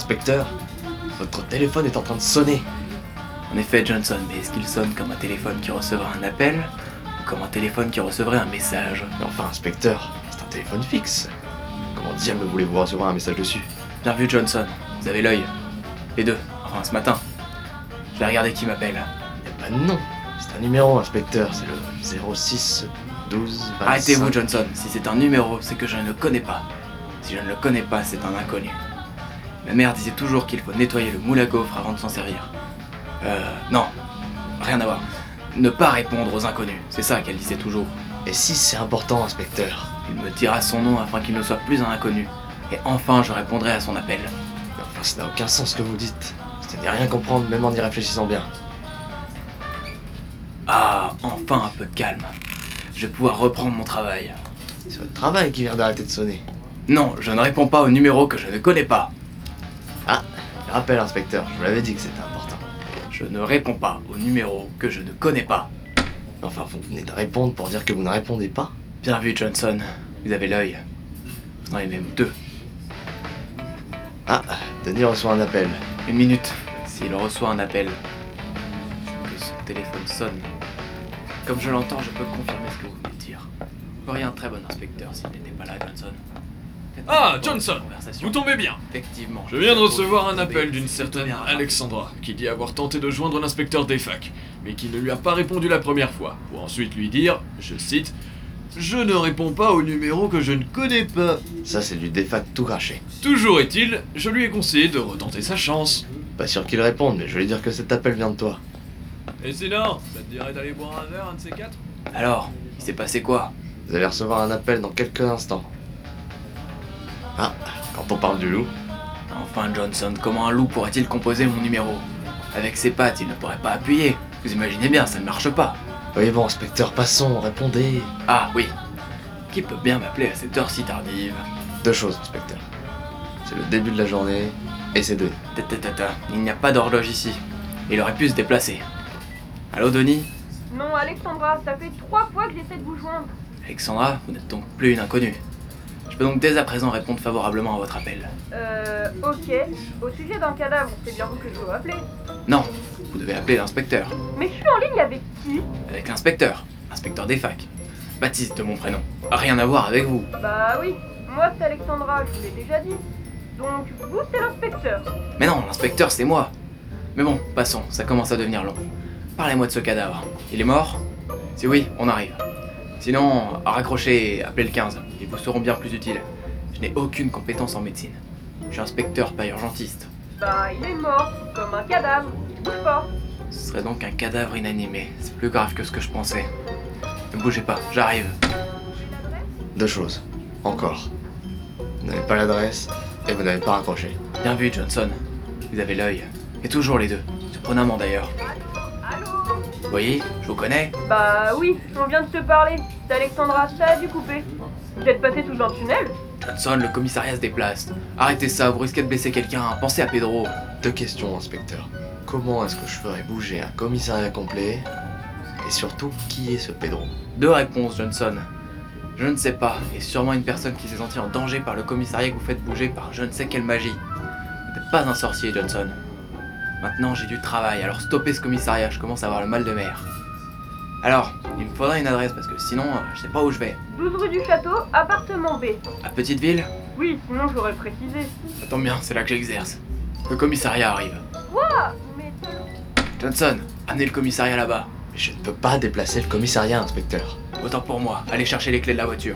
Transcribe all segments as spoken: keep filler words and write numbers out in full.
Inspecteur, votre téléphone est en train de sonner. En effet, Johnson, mais est-ce qu'il sonne comme un téléphone qui recevra un appel ou comme un téléphone qui recevrait un message? Mais enfin, inspecteur, c'est un téléphone fixe. Comment diable voulez-vous recevoir un message dessus? Bien vu, Johnson. Vous avez l'œil. Les deux. Enfin, ce matin. Je vais regarder qui m'appelle. Eh ben non, c'est un numéro, inspecteur, c'est le zéro six douze vingt-cinq. Arrêtez-vous, Johnson. Si c'est un numéro, c'est que je ne le connais pas. Si je ne le connais pas, c'est un inconnu. Ma mère disait toujours qu'il faut nettoyer le moule à gaufres avant de s'en servir. Euh, non. Rien à voir. Ne pas répondre aux inconnus. C'est ça qu'elle disait toujours. Et si c'est important, inspecteur? Il me dira son nom afin qu'il ne soit plus un inconnu. Et enfin, je répondrai à son appel. Mais enfin, ça n'a aucun sens ce que vous dites. Je n'ai rien comprendre, même en y réfléchissant bien. Ah, enfin un peu de calme. Je vais pouvoir reprendre mon travail. C'est votre travail qui vient d'arrêter de sonner. Non, je ne réponds pas au numéro que je ne connais pas. Ah, le rappel, inspecteur, je vous l'avais dit que c'était important. Je ne réponds pas au numéro que je ne connais pas. Enfin, vous venez de répondre pour dire que vous ne répondez pas? Bien vu, Johnson. Vous avez l'œil. Vous en avez même deux. Ah, Denis reçoit un appel. Une minute. S'il reçoit un appel, que son téléphone sonne. Comme je l'entends, je peux confirmer ce que vous venez de dire. Vous feriez un très bon inspecteur s'il n'était pas là, Johnson. Faites Ah, une Johnson, conversation. vous tombez bien. Effectivement. Je viens de recevoir un Vous appel tombez- d'une vous certaine tombez un- Alexandra, qui dit avoir tenté de joindre l'inspecteur des facs, mais qui ne lui a pas répondu la première fois, pour ensuite lui dire, je cite, « Je ne réponds pas au numéro que je ne connais pas. Ça, c'est du défac tout craché. » Toujours est-il, je lui ai conseillé de retenter sa chance. Pas sûr qu'il réponde, mais je vais lui dire que cet appel vient de toi. Et sinon, ça te dirait d'aller boire un verre, un de ces quatre? Alors, il s'est passé quoi? Vous allez recevoir un appel dans quelques instants. Ah, quand on parle du loup, Enfin, Johnson, comment un loup pourrait-il composer mon numéro? Avec ses pattes, il ne pourrait pas appuyer. Vous imaginez bien, ça ne marche pas. oui bon, inspecteur, passons, répondez. Ah oui. Qui peut bien m'appeler à cette heure si tardive? Deux choses, inspecteur. C'est le début de la journée, et c'est deux. Tatatata, il n'y a pas d'horloge ici. Il aurait pu se déplacer. Allô, Denis? Non, Alexandra, ça fait trois fois que j'essaie de vous joindre. Alexandra, vous n'êtes donc plus une inconnue. Je peux donc dès à présent répondre favorablement à votre appel. Euh, ok. Au sujet d'un cadavre, c'est bien vous que je dois appeler. Non, vous devez appeler l'inspecteur. Mais je suis en ligne avec qui? Avec l'inspecteur. Inspecteur des facs. Baptiste de mon prénom. Rien à voir avec vous. Bah oui, moi c'est Alexandra, je vous l'ai déjà dit. Donc vous c'est l'inspecteur. Mais non, l'inspecteur c'est moi. Mais bon, passons, ça commence à devenir long. Parlez-moi de ce cadavre. Il est mort? Si oui, on arrive. Sinon, raccrochez et appelez le quinze. Ils vous seront bien plus utiles. Je n'ai aucune compétence en médecine. Je suis inspecteur, pas urgentiste. Bah il est mort, comme un cadavre, il bouge pas. Ce serait donc un cadavre inanimé. C'est plus grave que ce que je pensais. Ne bougez pas, j'arrive. Deux choses. Encore. Vous n'avez pas l'adresse, et vous n'avez pas raccroché. Bien vu, Johnson. Vous avez l'œil. Et toujours les deux. Surprenamment d'ailleurs. Allô? Vous voyez, je vous connais. Bah oui, on vient de te parler. C'est Alexandra, ça a dû couper. Vous êtes passé sous un tunnel? Johnson, le commissariat se déplace. Arrêtez ça, vous risquez de blesser quelqu'un. Pensez à Pedro. Deux questions, inspecteur. Comment est-ce que je ferais bouger un commissariat complet? Et surtout, qui est ce Pedro? Deux réponses, Johnson. Je ne sais pas, et sûrement une personne qui s'est sentie en danger par le commissariat que vous faites bouger par je ne sais quelle magie. Vous n'êtes pas un sorcier, Johnson. Maintenant, j'ai du travail, alors stoppez ce commissariat, je commence à avoir le mal de mer. Alors, il me faudra une adresse parce que sinon, euh, je sais pas où je vais. douze rue du Château, appartement B. À Petite-Ville? Oui, sinon j'aurais précisé. Ça tombe bien, c'est là que j'exerce. Le commissariat arrive. Quoi? Mais... Johnson, amenez le commissariat là-bas. Mais je ne peux pas déplacer le commissariat, inspecteur. Autant pour moi, allez chercher les clés de la voiture.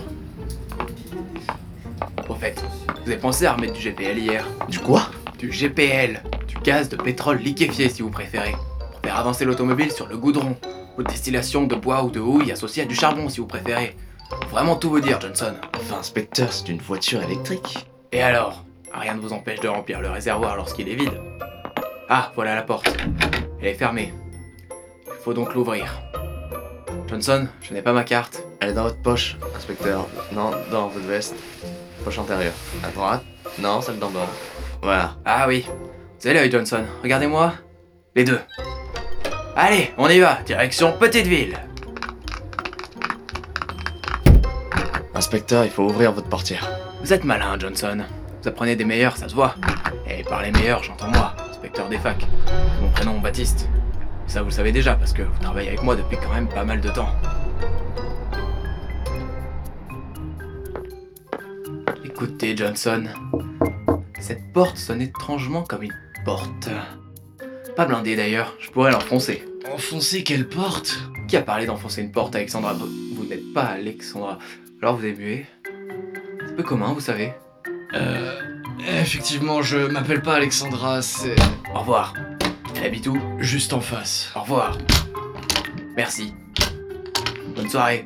Au fait, vous avez pensé à remettre du G P L hier? Du quoi? Du G P L, du gaz de pétrole liquéfié si vous préférez, pour faire avancer l'automobile sur le goudron, ou de distillation de bois ou de houille associée à du charbon si vous préférez. Faut vraiment tout vous dire, Johnson. Enfin, inspecteur, c'est une voiture électrique. Et alors? Rien ne vous empêche de remplir le réservoir lorsqu'il est vide. Ah, voilà la porte. Elle est fermée. Il faut donc l'ouvrir. Johnson, je n'ai pas ma carte. Elle est dans votre poche, inspecteur. Non, dans votre veste. Poche antérieure. À droite. Non, celle d'en bas. Voilà. Ah oui, vous avez l'œil, Johnson. Regardez-moi. Les deux. Allez, on y va. Direction Petite-Ville. Inspecteur, il faut ouvrir votre portière. Vous êtes malin, Johnson. Vous apprenez des meilleurs, ça se voit. Et par les meilleurs, j'entends moi, inspecteur des facs. Mon prénom, Baptiste. Ça, vous le savez déjà, parce que vous travaillez avec moi depuis quand même pas mal de temps. Écoutez, Johnson. Cette porte sonne étrangement comme une porte. Pas blindée d'ailleurs, je pourrais l'enfoncer. Enfoncer quelle porte? Qui a parlé d'enfoncer une porte, Alexandra? Vous, vous n'êtes pas Alexandra. Alors vous avez mué. C'est peu commun, vous savez. Euh... Effectivement, je m'appelle pas Alexandra, c'est... Au revoir. Elle habite où? juste en face. Au revoir. Merci. Bonne soirée.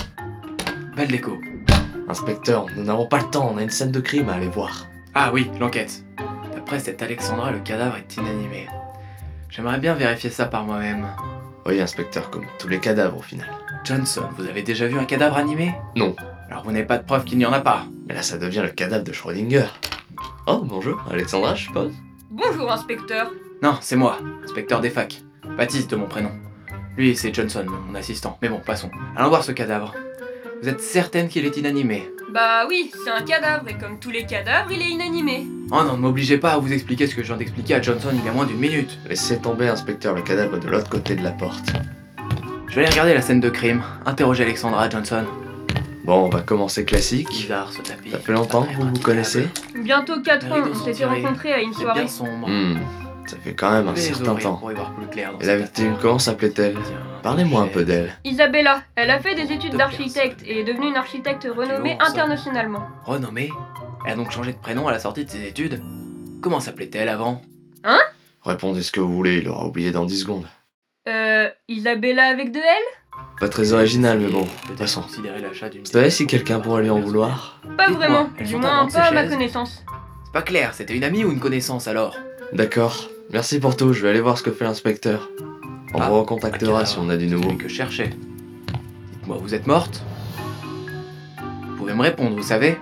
Belle déco. Inspecteur, nous n'avons pas le temps, on a une scène de crime à aller voir. Ah oui, l'enquête. D'après cette Alexandra, le cadavre est inanimé. J'aimerais bien vérifier ça par moi-même. Oui, inspecteur, comme tous les cadavres au final. Johnson, vous avez déjà vu un cadavre animé? Non. Alors vous n'avez pas de preuve qu'il n'y en a pas. Mais là, ça devient le cadavre de Schrödinger. Oh, bonjour, Alexandra, je suppose. Bonjour, inspecteur. Non, c'est moi, inspecteur des facs. Baptiste de mon prénom. Lui, c'est Johnson, mon assistant. Mais bon, passons. Allons voir ce cadavre. Vous êtes certaine qu'il est inanimé? Bah oui, c'est un cadavre, et comme tous les cadavres, il est inanimé. Oh non, ne m'obligez pas à vous expliquer ce que je viens d'expliquer à Johnson il y a moins d'une minute. Laissez tomber, inspecteur, le cadavre de l'autre côté de la porte. Je vais aller regarder la scène de crime. Interroger Alexandra, Johnson. Bon, on va commencer classique. Bizarre ce tapis. Ça fait longtemps que vous vous connaissez? Bientôt quatre Les ans, rideaux on sont s'était tirés. rencontrés à une C'est soirée. bien sombre. Hmm, ça fait quand même un Les certain oreilles temps. pour y voir plus clair dans Et la cette victime, affaire. comment s'appelait-elle? Tiens, Parlez-moi un j'ai- peu d'elle. Isabella, elle a fait des études Deux d'architecte et est devenue une architecte renommée haut, ça. internationalement. Renommée? Elle a donc changé de prénom à la sortie de ses études? Comment s'appelait-elle avant? Répondez ce que vous voulez, il aura oublié dans dix secondes. Euh, Isabella avec deux L? Pas très original, mais bon, Peut-être passons. considérer l'achat d'une- Vous savez si quelqu'un pourrait lui en vouloir? Pas Dites-moi, vraiment, elles du sont moins avant de pas à ces ma chaises connaissance. C'est pas clair, c'était une amie ou une connaissance alors? D'accord. Merci pour tout, je vais aller voir ce que fait l'inspecteur. On Ah, vous recontactera ok, si alors, on a du c'est nouveau. celui que je cherchais. Dites-moi, vous êtes morte? Vous pouvez me répondre, vous savez?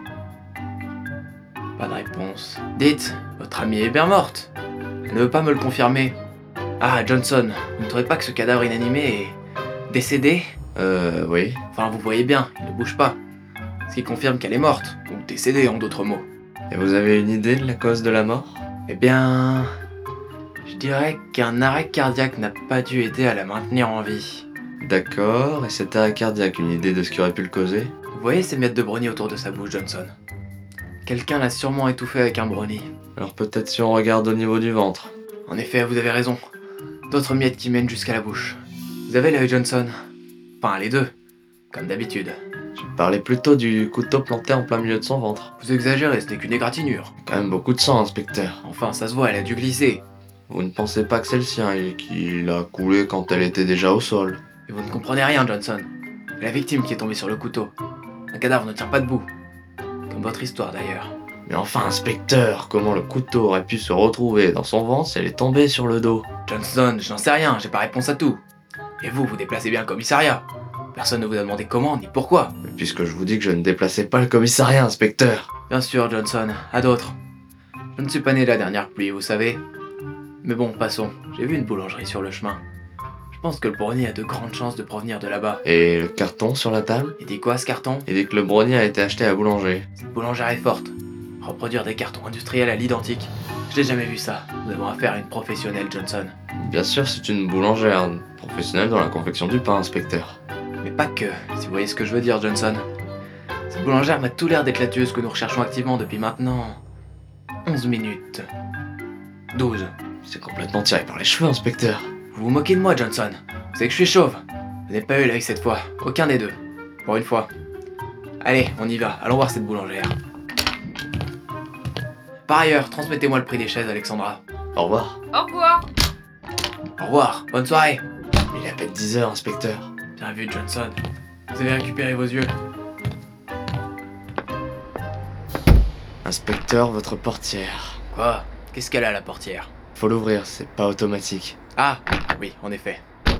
Pas de réponse. Dites, votre amie est bien morte. Elle ne veut pas me le confirmer. Ah, Johnson, vous ne trouvez pas que ce cadavre inanimé est décédé? Euh, oui. Enfin, vous voyez bien, il ne bouge pas. Ce qui confirme qu'elle est morte, ou décédée en d'autres mots. Et vous avez une idée de la cause de la mort? Eh bien... Je dirais qu'un arrêt cardiaque n'a pas dû aider à la maintenir en vie. D'accord, et cet arrêt cardiaque, une idée de ce qui aurait pu le causer? Vous voyez ces miettes de brownie autour de sa bouche, Johnson? Quelqu'un l'a sûrement étouffé avec un brownie. Alors peut-être si on regarde au niveau du ventre. En effet, vous avez raison. D'autres miettes qui mènent jusqu'à la bouche. Vous avez l'œil, Johnson? Enfin, les deux. Comme d'habitude. Je parlais plutôt du couteau planté en plein milieu de son ventre. Vous exagérez, ce n'est qu'une égratignure. Quand même beaucoup de sang, inspecteur. Enfin, ça se voit, elle a dû glisser. Vous ne pensez pas que c'est le sien et qu'il a coulé quand elle était déjà au sol? Et vous ne comprenez rien, Johnson. C'est la victime qui est tombée sur le couteau. Un cadavre ne tient pas debout. Comme votre histoire, d'ailleurs. Mais enfin, inspecteur, comment le couteau aurait pu se retrouver dans son ventre si elle est tombée sur le dos? Johnson, je n'en sais rien, j'ai pas réponse à tout. Et vous, vous déplacez bien le commissariat. Personne ne vous a demandé comment ni pourquoi. Mais puisque je vous dis que je ne déplaçais pas le commissariat, inspecteur. Bien sûr, Johnson, à d'autres. Je ne suis pas né de la dernière pluie, vous savez. Mais bon, passons. J'ai vu une boulangerie sur le chemin. Je pense que le brownie a de grandes chances de provenir de là-bas. Et le carton sur la table? Il dit quoi, ce carton? Il dit que le brownie a été acheté à la boulangerie. Cette boulangère est forte. Reproduire des cartons industriels à l'identique. Je n'ai jamais vu ça. Nous avons affaire à une professionnelle, Johnson. Bien sûr, c'est une boulangère, une professionnelle dans la confection du pain, inspecteur. Mais pas que, si vous voyez ce que je veux dire, Johnson. Cette boulangère m'a tout l'air d'être la tueuse que nous recherchons activement depuis maintenant... onze minutes. douze. C'est complètement tiré par les cheveux, inspecteur. Vous vous moquez de moi, Johnson. Vous savez que je suis chauve. Vous n'avez pas eu l'œil cette fois. Aucun des deux. Pour une fois. Allez, on y va. Allons voir cette boulangère. Par ailleurs, transmettez-moi le prix des chaises, Alexandra. Au revoir. Au revoir. Au revoir. Bonne soirée. Il est à peine dix heures, inspecteur. Bien vu, Johnson. Vous avez récupéré vos yeux. Inspecteur, votre portière. Quoi? Qu'est-ce qu'elle a, la portière? Faut l'ouvrir, c'est pas automatique. Ah, oui, en effet.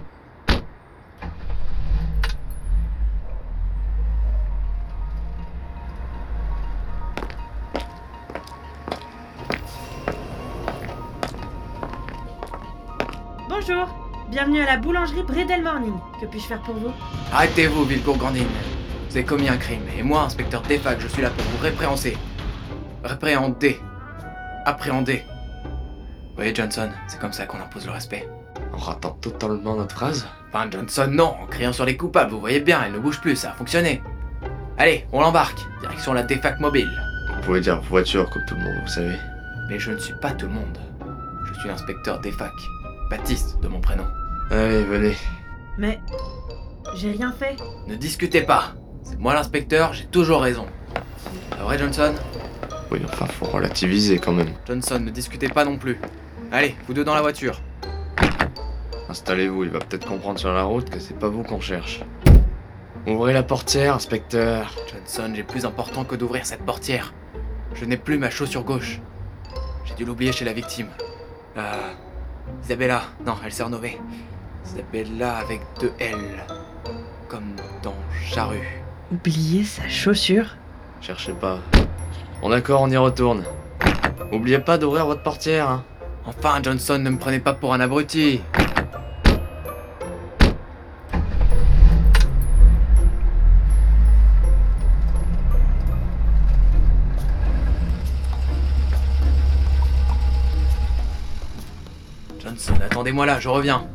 Bonjour, bienvenue à la boulangerie Bredel Morning. Que puis-je faire pour vous? Arrêtez-vous, Villecourt-Grandine. Vous avez commis un crime, et moi, inspecteur Defac, je suis là pour vous répréhenser. Répréhender. Appréhender. Vous voyez, Johnson, c'est comme ça qu'on impose le respect. En ratant totalement notre phrase. Enfin, Johnson, non, en criant sur les coupables, vous voyez bien, elle ne bouge plus, ça a fonctionné. Allez, on l'embarque, direction la DEFAC mobile. Vous pouvez dire voiture comme tout le monde, vous savez. Mais je ne suis pas tout le monde. Je suis l'inspecteur DEFAC. Baptiste, de mon prénom. Allez, venez. Mais j'ai rien fait. Ne discutez pas. C'est moi l'inspecteur, j'ai toujours raison. C'est vrai, Johnson? Oui, enfin, faut relativiser quand même. Johnson, ne discutez pas non plus. Allez, vous deux dans la voiture. Installez-vous, il va peut-être comprendre sur la route que c'est pas vous qu'on cherche. Ouvrez la portière, inspecteur. Johnson, j'ai plus important que d'ouvrir cette portière. Je n'ai plus ma chaussure gauche. J'ai dû l'oublier chez la victime. Euh... Isabella. Non, elle s'est renommée. Isabella avec deux L. Comme dans Charrue. Oublier sa chaussure? Cherchez pas. Bon d'accord, on y retourne. Oubliez pas d'ouvrir votre portière, hein. Enfin, Johnson, ne me prenez pas pour un abruti. Johnson, attendez-moi là, je reviens.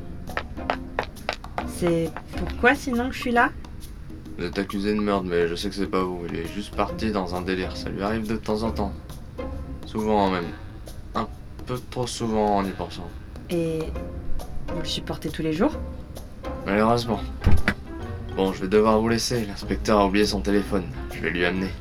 C'est pourquoi sinon que je suis là? Vous êtes accusé de meurtre, mais je sais que c'est pas vous. Il est juste parti dans un délire. Ça lui arrive de temps en temps. Souvent même. Un peu trop souvent en y pensant. Et vous le supportez tous les jours? Malheureusement. Bon, je vais devoir vous laisser. L'inspecteur a oublié son téléphone. Je vais lui amener.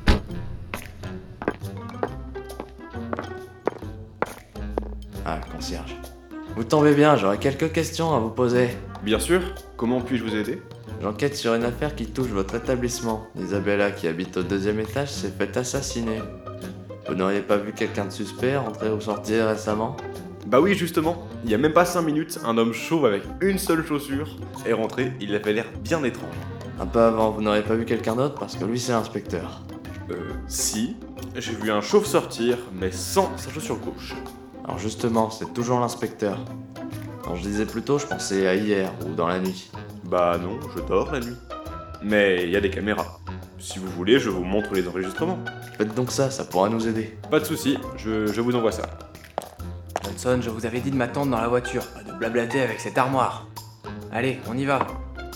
Ah, le concierge. Vous tombez bien, j'aurais quelques questions à vous poser. Bien sûr, comment puis-je vous aider? J'enquête sur une affaire qui touche votre établissement. Isabella, qui habite au deuxième étage, s'est fait assassiner. Vous n'auriez pas vu quelqu'un de suspect rentrer ou sortir récemment? Bah oui, justement, il y a même pas cinq minutes, un homme chauve avec une seule chaussure est rentré, il avait l'air bien étrange. Un peu avant, vous n'auriez pas vu quelqu'un d'autre parce que lui c'est l'inspecteur. Euh, si, j'ai vu un chauve sortir, mais sans sa chaussure gauche. Alors justement, c'est toujours l'inspecteur. Quand je disais plus tôt, je pensais à hier ou dans la nuit. Bah non, je dors la nuit. Mais il y a des caméras. Si vous voulez, je vous montre les enregistrements. Faites donc ça, ça pourra nous aider. Pas de soucis, je, je vous envoie ça. Johnson, je vous avais dit de m'attendre dans la voiture, pas de blablater avec cette armoire. Allez, on y va.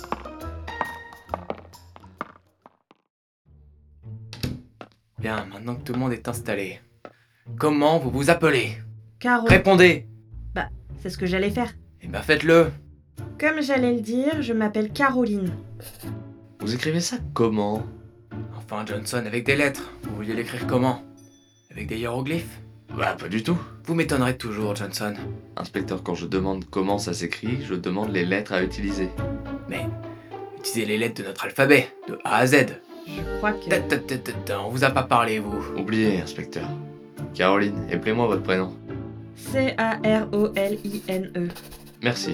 Bien, maintenant que tout le monde est installé. Comment vous vous appelez? Caro. Répondez! Bah, c'est ce que j'allais faire. Eh ben faites-le! Comme j'allais le dire, je m'appelle Caroline. Vous écrivez ça comment? Enfin, Johnson, avec des lettres. Vous vouliez l'écrire comment? Avec des hiéroglyphes? Bah pas du tout. Vous m'étonnerez toujours, Johnson. Inspecteur, quand je demande comment ça s'écrit, je demande les lettres à utiliser. Mais, utilisez les lettres de notre alphabet, de A à Z. Je crois que... Ta, ta, ta, ta, ta, on vous a pas parlé, vous. Oubliez, inspecteur. Caroline, appelez-moi votre prénom. C A R O L I N E. Merci.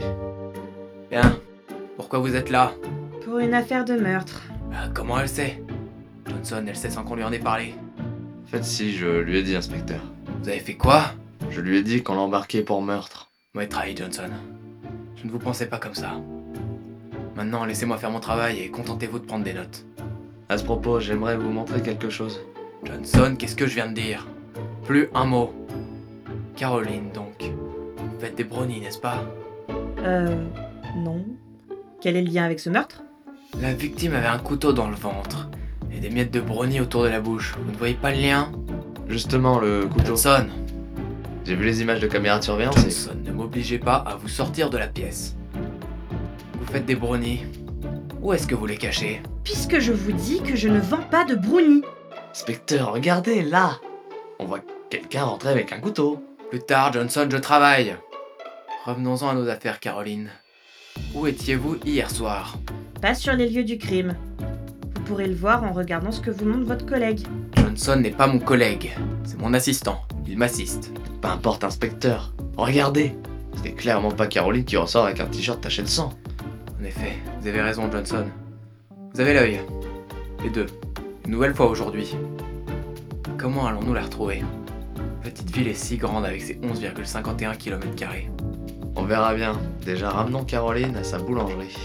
Bien. Pourquoi vous êtes là? Pour une affaire de meurtre. Ah, comment elle sait? Johnson, elle sait sans qu'on lui en ait parlé. Faites si, je lui ai dit, inspecteur. Vous avez fait quoi? Je lui ai dit qu'on l'embarquait pour meurtre. Mauvais travail, Johnson. Je ne vous pensais pas comme ça. Maintenant, laissez-moi faire mon travail et contentez-vous de prendre des notes. À ce propos, j'aimerais vous montrer quelque chose. Johnson, qu'est-ce que je viens de dire? Plus un mot. Caroline, donc. Vous faites des brownies, n'est-ce pas? Euh... Non. Quel est le lien avec ce meurtre? La victime avait un couteau dans le ventre et des miettes de brownie autour de la bouche. Vous ne voyez pas le lien? Justement, le couteau. Johnson, J'ai vu les images de caméra de surveillance et... Johnson, ne m'obligez pas à vous sortir de la pièce. Vous faites des brownies. Où est-ce que vous les cachez? Puisque je vous dis que je ne vends pas de brownies. Inspecteur, regardez, là! On voit quelqu'un rentrer avec un couteau. Plus tard, Johnson, je travaille. Revenons-en à nos affaires, Caroline. Où étiez-vous hier soir? Pas sur les lieux du crime. Vous pourrez le voir en regardant ce que vous montre votre collègue. Johnson n'est pas mon collègue. C'est mon assistant. Il m'assiste. Peu importe, inspecteur. Regardez! C'est clairement pas Caroline qui ressort avec un t-shirt taché de sang. En effet, vous avez raison, Johnson. Vous avez l'œil. Les deux. Une nouvelle fois aujourd'hui. Comment allons-nous la retrouver? Petite ville est si grande avec ses onze virgule cinquante et un kilomètres carrés. On verra bien. Déjà, ramenons Caroline à sa boulangerie.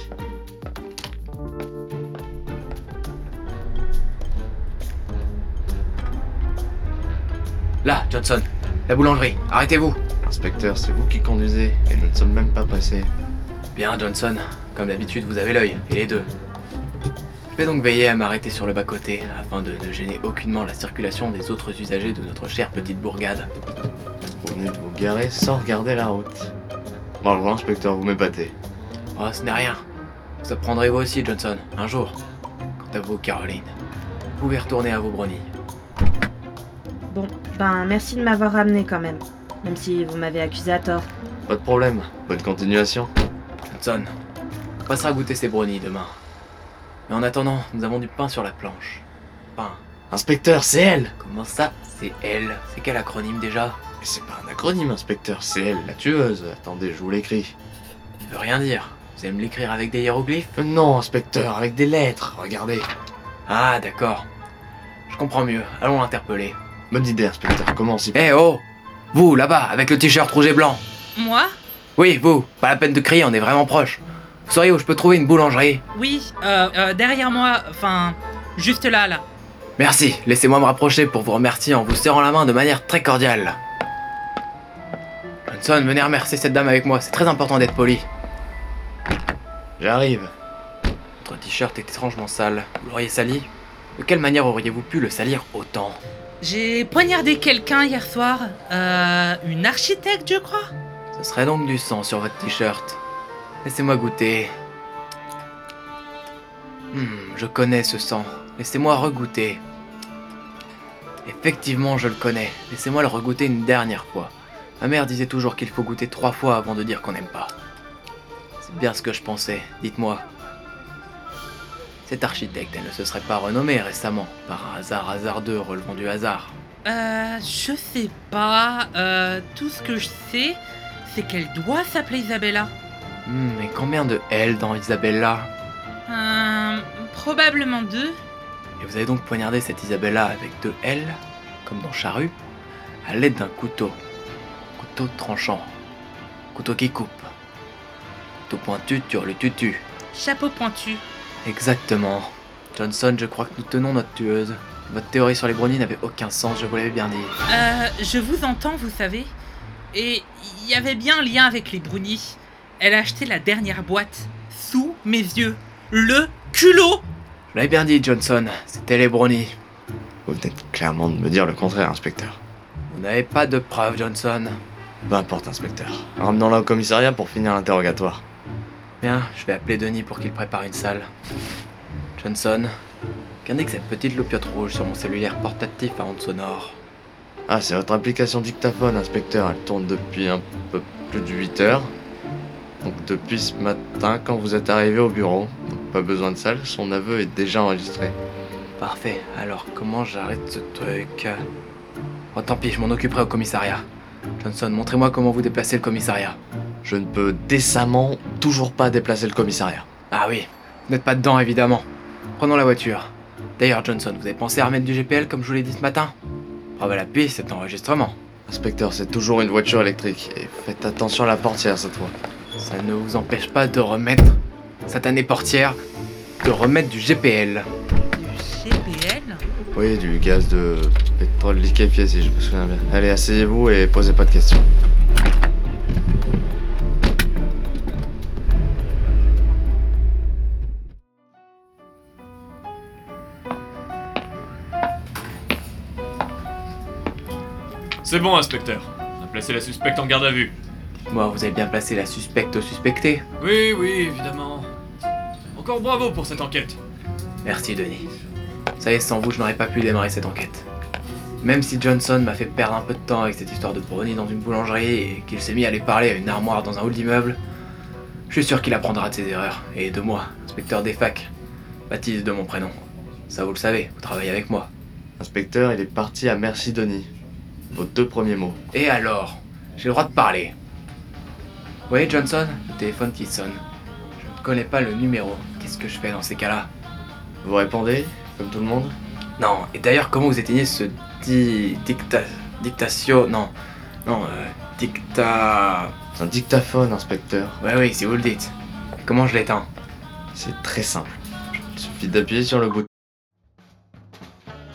Là, Johnson, la boulangerie, arrêtez-vous. Inspecteur, c'est vous qui conduisez et nous ne sommes même pas pressés. Bien, Johnson, comme d'habitude, vous avez l'œil, et les deux. Je vais donc veiller à m'arrêter sur le bas-côté, afin de ne gêner aucunement la circulation des autres usagers de notre chère petite bourgade. Vous venez de vous garer sans regarder la route. Bravo, inspecteur, vous m'épatez. Oh, ce n'est rien. Vous apprendrez vous aussi, Johnson, un jour. Quant à vous, Caroline, vous pouvez retourner à vos brownies. Bon, ben merci de m'avoir ramené quand même. Même si vous m'avez accusé à tort. Pas de problème, bonne continuation. Johnson, on passera goûter ces brownies demain. Mais en attendant, nous avons du pain sur la planche. Pain. Inspecteur, c'est elle! Comment ça, c'est elle? C'est quel acronyme déjà? Mais c'est pas un acronyme, inspecteur, c'est elle, la tueuse. Attendez, je vous l'écris. Ça veut rien dire. Vous allez me l'écrire avec des hiéroglyphes? Euh, non, inspecteur, avec des lettres, regardez. Ah, d'accord. Je comprends mieux. Allons l'interpeller. Bonne idée, inspecteur, comment on s'y Eh oh! Vous, là-bas, avec le t-shirt rouge et blanc. Moi? Oui, vous. Pas la peine de crier, on est vraiment proche. Vous sauriez où je peux trouver une boulangerie? Oui, euh, euh, derrière moi, enfin, juste là, là. Merci. Laissez-moi me rapprocher pour vous remercier en vous serrant la main de manière très cordiale. Johnson, venez remercier cette dame avec moi. C'est très important d'être poli. J'arrive. Votre t-shirt est étrangement sale. Vous l'auriez sali? De quelle manière auriez-vous pu le salir autant? J'ai poignardé quelqu'un hier soir. Euh, une architecte, je crois. Ce serait donc du sang sur votre t-shirt. Laissez-moi goûter. Hmm, je connais ce sang. Laissez-moi regoûter. Effectivement, je le connais. Laissez-moi le regoûter une dernière fois. Ma mère disait toujours qu'il faut goûter trois fois avant de dire qu'on n'aime pas. C'est bien ce que je pensais. Dites-moi. Cette architecte, elle ne se serait pas renommée récemment, par un hasard hasardeux relevant du hasard. Euh, je sais pas. Euh, tout ce que je sais, c'est qu'elle doit s'appeler Isabella. Hmm, mais combien de L dans Isabella? Euh, probablement deux. Et vous avez donc poignardé cette Isabella avec deux L, comme dans Charrue, à l'aide d'un couteau. Couteau tranchant. Couteau qui coupe. Couteau pointu, turlututu. Chapeau pointu. Exactement. Johnson, je crois que nous tenons notre tueuse. Votre théorie sur les brownies n'avait aucun sens, je vous l'avais bien dit. Euh, je vous entends, vous savez. Et il y avait bien un lien avec les brownies. Elle a acheté la dernière boîte, sous mes yeux. Le culot! Je l'avais bien dit, Johnson, c'était les brownies. Vous venez clairement de me dire le contraire, inspecteur. Vous n'avez pas de preuves, Johnson. Peu importe, inspecteur. Ramenons-la au commissariat pour finir l'interrogatoire. Bien, je vais appeler Denis pour qu'il prépare une salle. Johnson, qu'indique cette petite loupiote rouge sur mon cellulaire portatif à ondes sonores? Ah, c'est votre application dictaphone, inspecteur. Elle tourne depuis un peu plus de huit heures. Donc depuis ce matin, quand vous êtes arrivé au bureau. Donc pas besoin de salle, son aveu est déjà enregistré. Parfait, alors comment j'arrête ce truc? Oh tant pis, je m'en occuperai au commissariat. Johnson, montrez-moi comment vous déplacez le commissariat. Je ne peux décemment toujours pas déplacer le commissariat. Ah oui, vous n'êtes pas dedans évidemment. Prenons la voiture. D'ailleurs Johnson, vous avez pensé à remettre du G P L comme je vous l'ai dit ce matin? Preuve à l'appui, c'est enregistrement. Inspecteur, c'est toujours une voiture électrique. Et faites attention à la portière cette fois. Ça ne vous empêche pas de remettre, satanée portière, de remettre du G P L. Du G P L? Oui, du gaz de pétrole liquéfié si je me souviens bien. Allez, asseyez-vous et posez pas de questions. C'est bon, inspecteur. On a placé la suspecte en garde à vue. Moi, vous avez bien placé la suspecte au suspecté. Oui, oui, évidemment. Encore bravo pour cette enquête. Merci Denis. Ça y est, sans vous, je n'aurais pas pu démarrer cette enquête. Même si Johnson m'a fait perdre un peu de temps avec cette histoire de brownie dans une boulangerie et qu'il s'est mis à aller parler à une armoire dans un hall d'immeuble, je suis sûr qu'il apprendra de ses erreurs. Et de moi, inspecteur des facs. Baptiste de mon prénom. Ça vous le savez, vous travaillez avec moi. Inspecteur, il est parti à Merci Denis. Vos deux premiers mots. Et alors? J'ai le droit de parler. Vous voyez Johnson? Le téléphone qui sonne. Je ne connais pas le numéro. Qu'est-ce que je fais dans ces cas-là? Vous répondez, comme tout le monde? Non, et d'ailleurs, comment vous éteignez ce di... dicta... dictatio... Non, non, euh... dicta... C'est un dictaphone, inspecteur. Ouais, oui, si vous le dites. Et comment je l'éteins? C'est très simple. Il suffit d'appuyer sur le bouton.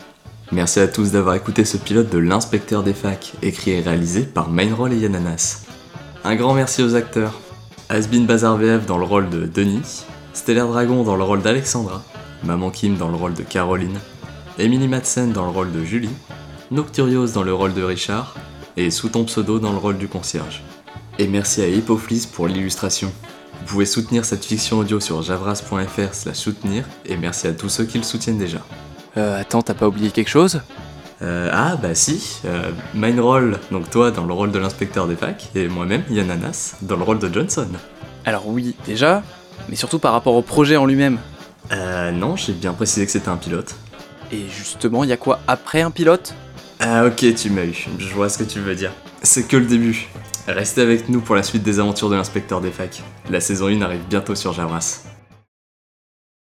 Merci à tous d'avoir écouté ce pilote de l'inspecteur des facs, écrit et réalisé par Mainroll et Yananas. Un grand merci aux acteurs. Asbin Bazar V F dans le rôle de Denis, Stellar Dragon dans le rôle d'Alexandra, Maman Kim dans le rôle de Caroline, Emily Madsen dans le rôle de Julie, Nocturios dans le rôle de Richard, et Sous ton pseudo dans le rôle du concierge. Et merci à Hippoflis pour l'illustration. Vous pouvez soutenir cette fiction audio sur javras point f r slash soutenir, et merci à tous ceux qui le soutiennent déjà. Euh, attends, t'as pas oublié quelque chose? Euh, ah bah si, euh, Mainroll, donc toi dans le rôle de l'inspecteur des facs, et moi-même, Yananas, dans le rôle de Johnson. Alors oui, déjà, mais surtout par rapport au projet en lui-même. Euh, non, j'ai bien précisé que c'était un pilote. Et justement, y a quoi après un pilote? Ah ok, tu m'as eu, je vois ce que tu veux dire. C'est que le début. Restez avec nous pour la suite des aventures de l'inspecteur des facs. La saison un arrive bientôt sur Javras.